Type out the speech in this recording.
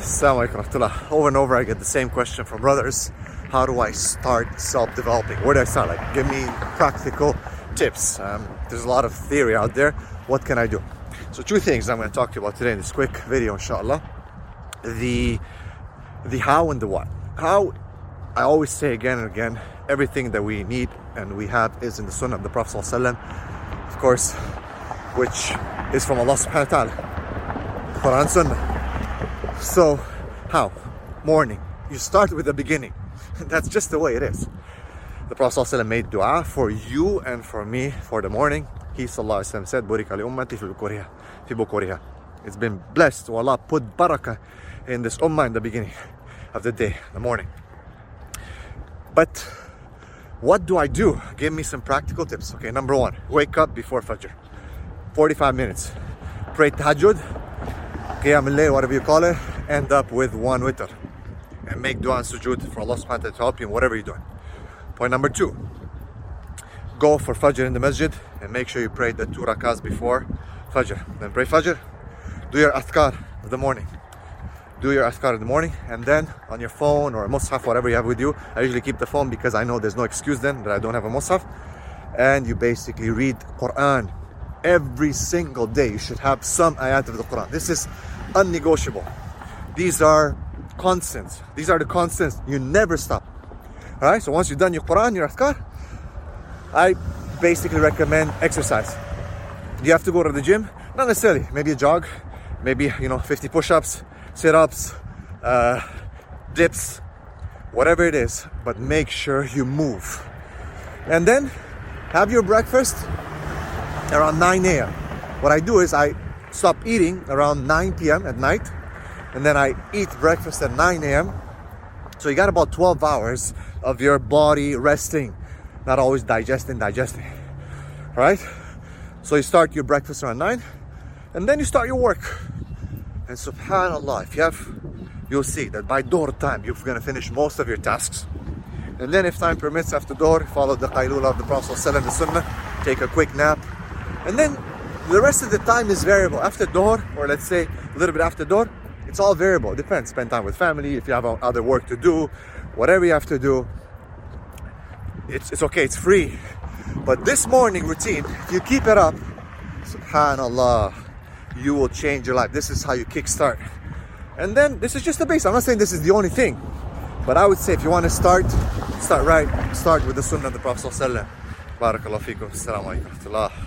Assalamu alaikum warahmatullah. Over and over I get the same question from brothers. How do I start self-developing? Where do I start? Like, give me practical tips. There's a lot of theory out there. What can I do? So two things I'm going to talk to you about today in this quick video, inshallah. The how and the what. How, I always say again and again, everything that we need and we have is in the Sunnah of the Prophet ﷺ, of course, which is from Allah subhanahu wa ta'ala. Quran Sunnah. So, how? Morning. You start with the beginning. That's just the way it is. The Prophet ﷺ made dua for you and for me for the morning. He ﷺ said, Burika li ummati fi bukuriha. It's been blessed. Oh Allah, put barakah in this ummah in the beginning of the day, the morning. But what do I do? Give me some practical tips. Okay, number one, wake up before Fajr. 45 minutes. Pray tahajjud, qiyam al-layl, whatever you call it. End up with one witr. And make dua and sujood for Allah subhanahu wa ta'ala to help you in whatever you're doing. Point number two, go for Fajr in the masjid and make sure you pray the 2 rakahs before Fajr. Then pray Fajr, do your adhkar of the morning. Do your adhkar in the morning, and then on your phone or a mushaf, whatever you have with you. I usually keep the phone because I know there's no excuse then that I don't have a mushaf. And you basically read Quran. Every single day you should have some ayat of the Quran. This is unnegotiable. These are constants. These are the constants. You never stop. Alright, so once you've done your Quran, your adhkar, I basically recommend exercise. Do you have to go to the gym? Not necessarily. Maybe a jog, maybe 50 push-ups, sit-ups, dips, whatever it is, but make sure you move. And then have your breakfast around 9 a.m. What I do is I stop eating around 9 p.m. at night, and then I eat breakfast at 9 a.m. So you got about 12 hours of your body resting, not always digesting. Right? So you start your breakfast around 9, and then you start your work. And subhanAllah, you'll see that by Dhuhr time, you're going to finish most of your tasks. And then if time permits, after Dhuhr, follow the qaylula of the Prophet ﷺ, the Sunnah, take a quick nap. And then the rest of the time is variable. After Dhuhr, or let's say a little bit after Dhuhr, it's all variable. It depends. Spend time with family, if you have other work to do, whatever you have to do. It's okay, it's free. But this morning routine, if you keep it up, subhanAllah, you will change your life. This is how you kickstart. And then this is just the base. I'm not saying this is the only thing, but I would say if you want to start right, start with the Sunnah of the Prophet ﷺ. Barakallahu feekum. Assalamu alaikum.